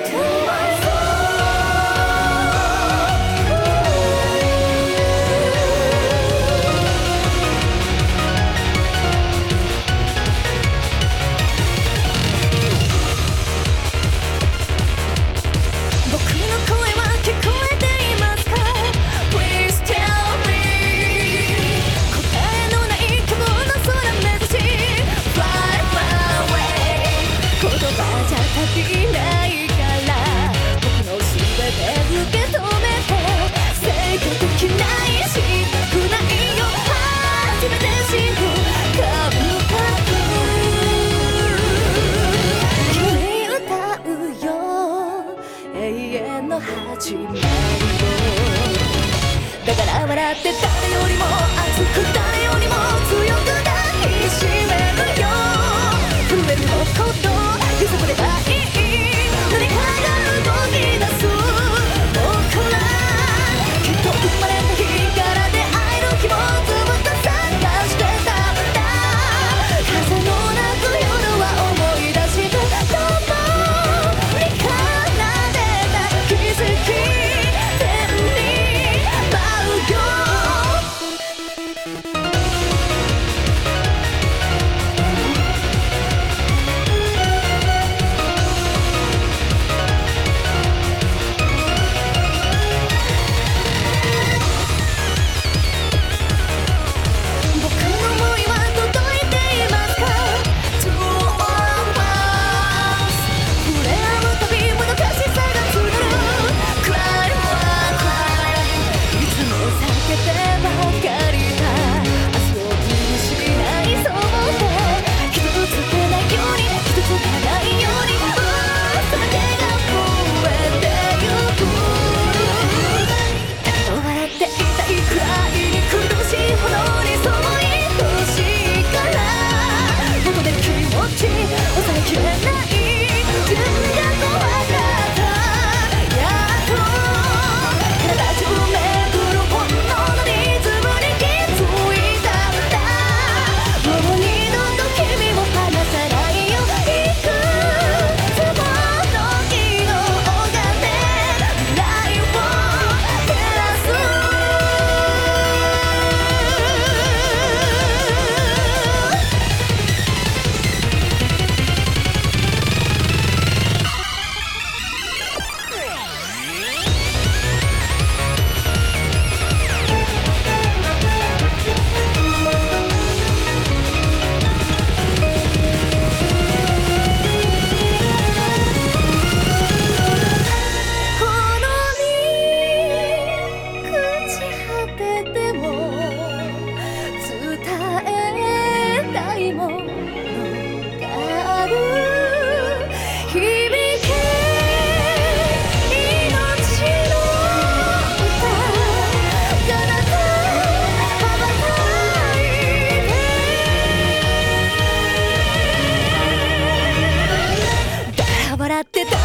始まりをだから笑って誰よりも熱く誰よりも強く抱きしめるよ震えるのこと揺さぶればいい誰かが動き出す僕らきっと生まれた日から出会える気持ちを探してたんだ風の鳴く夜は思い出して共に奏でた奇跡笑ってた